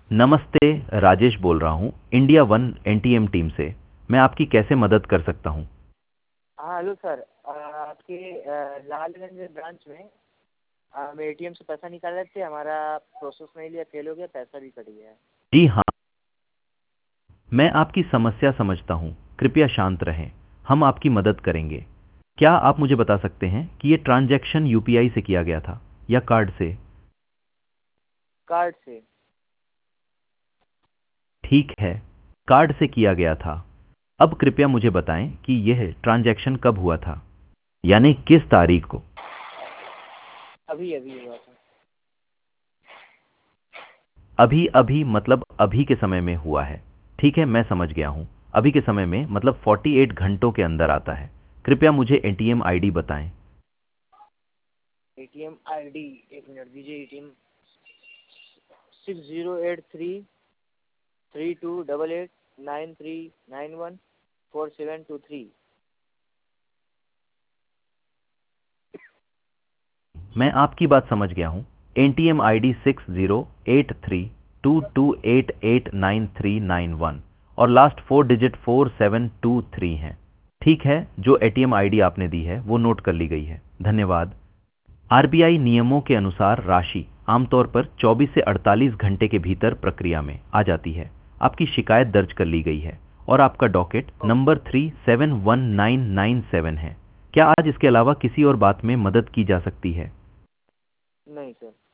नमस्ते, राजेश बोल रहा हूँ इंडिया वन एनटीएम टीम से। मैं आपकी कैसे मदद कर सकता हूँ? हाँ हेलो सर, आपके लालगंज ब्रांच में हम एटीएम से पैसा निकाल रहे थे। हमारा प्रोसेस नहीं लिया, फेल हो गया, पैसा भी कट गया है। जी हाँ, मैं आपकी समस्या समझता हूँ। कृपया शांत रहें, हम आपकी मदद करेंगे। क्या आप मुझे बता सकते हैं कि ये ट्रांजैक्शन यूपीआई से किया गया था या कार्ड से? कार्ड से। ठीक है, कार्ड से किया गया था। अब कृपया मुझे बताएं कि यह ट्रांजैक्शन कब हुआ था, यानी किस तारीख को? अभी अभी हुआ था। अभी अभी मतलब अभी के समय में हुआ है। ठीक है, मैं समझ गया हूँ। अभी के समय में मतलब 48 घंटों के अंदर आता है। कृपया मुझे एटीएम आईडी बताएं। एटीएम आईडी, एक मिनट दीजिए। एटीएम 6083328893914723। मैं आपकी बात समझ गया हूँ। एटीएम आईडी 608322889391 और लास्ट 4 डिजिट 4723 हैं। ठीक है, जो एटीएम आईडी आपने दी है वो नोट कर ली गई है, धन्यवाद। आरबीआई नियमों के अनुसार राशि आमतौर पर 24 से 48 घंटे के भीतर प्रक्रिया में आ जाती है। आपकी शिकायत दर्ज कर ली गई है और आपका डॉकेट ओके। नंबर 371997 है। क्या आज इसके अलावा किसी और बात में मदद की जा सकती है? नहीं सर।